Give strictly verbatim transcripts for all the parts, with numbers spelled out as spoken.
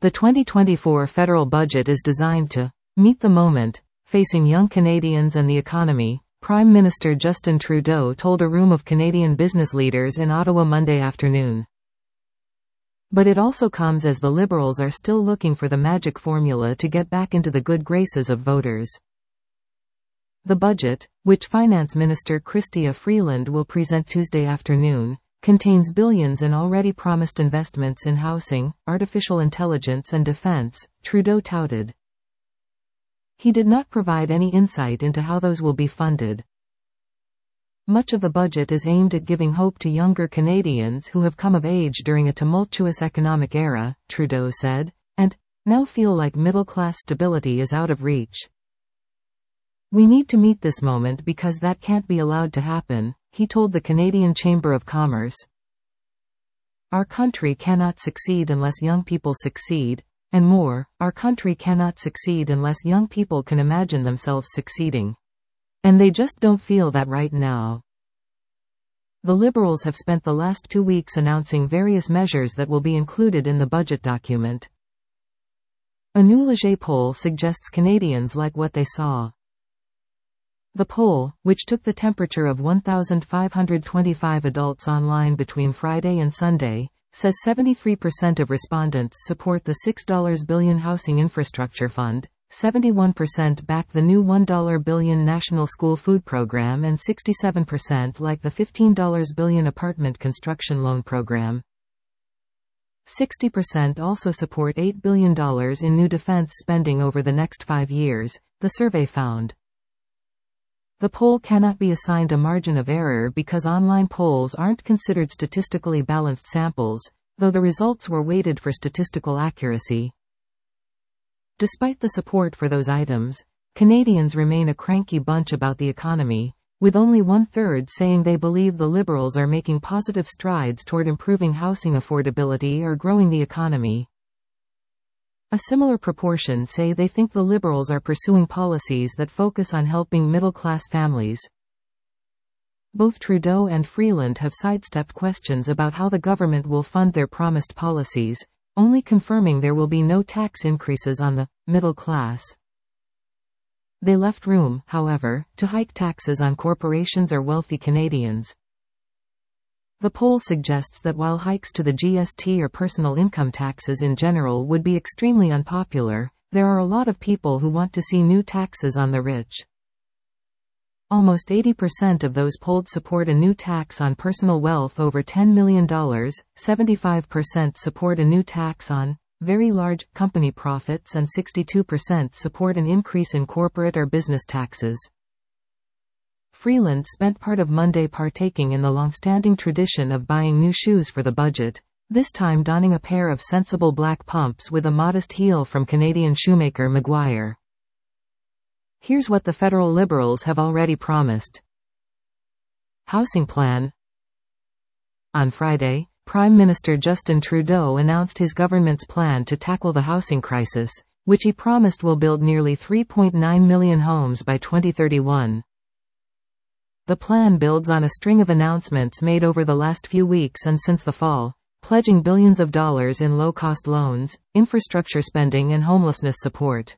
The twenty twenty-four federal budget is designed to meet the moment facing young Canadians and the economy, Prime Minister Justin Trudeau told a room of Canadian business leaders in Ottawa Monday afternoon. But it also comes as the Liberals are still looking for the magic formula to get back into the good graces of voters. The budget, which Finance Minister Chrystia Freeland will present Tuesday afternoon, contains billions in already promised investments in housing, artificial intelligence and defense, Trudeau touted. He did not provide any insight into how those will be funded. Much of the budget is aimed at giving hope to younger Canadians who have come of age during a tumultuous economic era, Trudeau said, and now feel like middle-class stability is out of reach. We need to meet this moment because that can't be allowed to happen, he told the Canadian Chamber of Commerce. Our country cannot succeed unless young people succeed, and more, our country cannot succeed unless young people can imagine themselves succeeding. And they just don't feel that right now. The Liberals have spent the last two weeks announcing various measures that will be included in the budget document. A new Leger poll suggests Canadians like what they saw. The poll, which took the temperature of one thousand five hundred twenty-five adults online between Friday and Sunday, says seventy-three percent of respondents support the six billion dollars Housing Infrastructure Fund, seventy-one percent back the new one billion dollars National School Food Program and sixty-seven percent like the fifteen billion dollars Apartment Construction Loan Program. sixty percent also support eight billion dollars in new defense spending over the next five years, the survey found. The poll cannot be assigned a margin of error because online polls aren't considered statistically balanced samples, though the results were weighted for statistical accuracy. Despite the support for those items, Canadians remain a cranky bunch about the economy, with only one-third saying they believe the Liberals are making positive strides toward improving housing affordability or growing the economy. A similar proportion say they think the Liberals are pursuing policies that focus on helping middle-class families. Both Trudeau and Freeland have sidestepped questions about how the government will fund their promised policies, only confirming there will be no tax increases on the middle class. They left room, however, to hike taxes on corporations or wealthy Canadians. The poll suggests that while hikes to the G S T or personal income taxes in general would be extremely unpopular, there are a lot of people who want to see new taxes on the rich. Almost eighty percent of those polled support a new tax on personal wealth over ten million dollars, seventy-five percent support a new tax on very large company profits and sixty-two percent support an increase in corporate or business taxes. Freeland spent part of Monday partaking in the long-standing tradition of buying new shoes for the budget, this time donning a pair of sensible black pumps with a modest heel from Canadian shoemaker Maguire. Here's what the federal Liberals have already promised. Housing plan. On Friday, Prime Minister Justin Trudeau announced his government's plan to tackle the housing crisis, which he promised will build nearly three point nine million homes by twenty thirty-one. The plan builds on a string of announcements made over the last few weeks and since the fall, pledging billions of dollars in low-cost loans, infrastructure spending and homelessness support.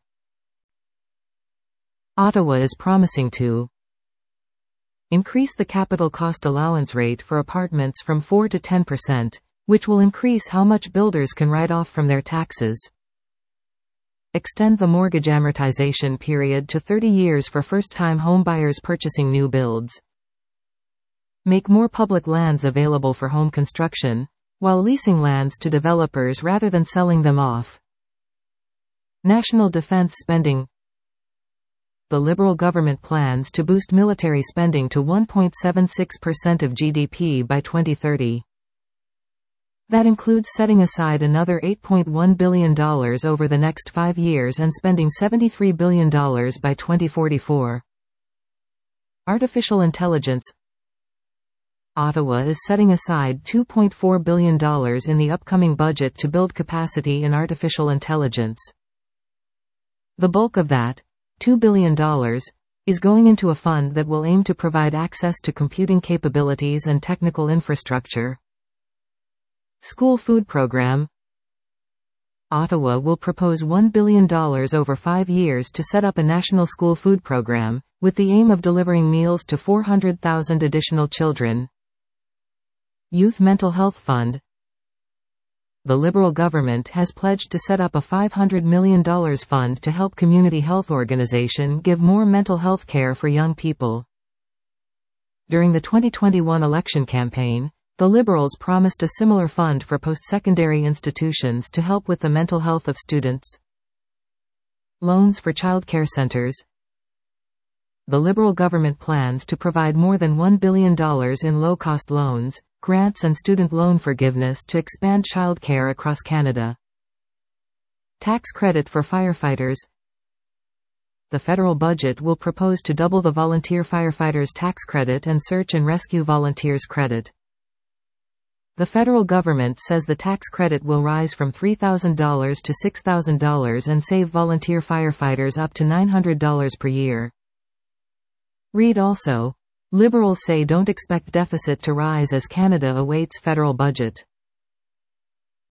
Ottawa is promising to increase the capital cost allowance rate for apartments from four to ten percent, which will increase how much builders can write off from their taxes. Extend the mortgage amortization period to thirty years for first-time homebuyers purchasing new builds. Make more public lands available for home construction, while leasing lands to developers rather than selling them off. National defense spending. The Liberal government plans to boost military spending to one point seven six percent of G D P by twenty thirty. That includes setting aside another eight point one billion dollars over the next five years and spending seventy-three billion dollars by twenty forty-four. Artificial intelligence. Ottawa is setting aside two point four billion dollars in the upcoming budget to build capacity in artificial intelligence. The bulk of that, two billion dollars, is going into a fund that will aim to provide access to computing capabilities and technical infrastructure. School food program. Ottawa will propose one billion dollars over five years to set up a national school food program, with the aim of delivering meals to four hundred thousand additional children. Youth Mental Health Fund. The Liberal government has pledged to set up a five hundred million dollars fund to help community health organization give more mental health care for young people. During the twenty twenty-one election campaign, the Liberals promised a similar fund for post-secondary institutions to help with the mental health of students. Loans for childcare centers. The Liberal government plans to provide more than one billion dollars in low-cost loans, grants and student loan forgiveness to expand childcare across Canada. Tax credit for firefighters. The federal budget will propose to double the volunteer firefighters' tax credit and search and rescue volunteers' credit. The federal government says the tax credit will rise from three thousand dollars to six thousand dollars and save volunteer firefighters up to nine hundred dollars per year. Read also, Liberals say don't expect deficit to rise as Canada awaits federal budget.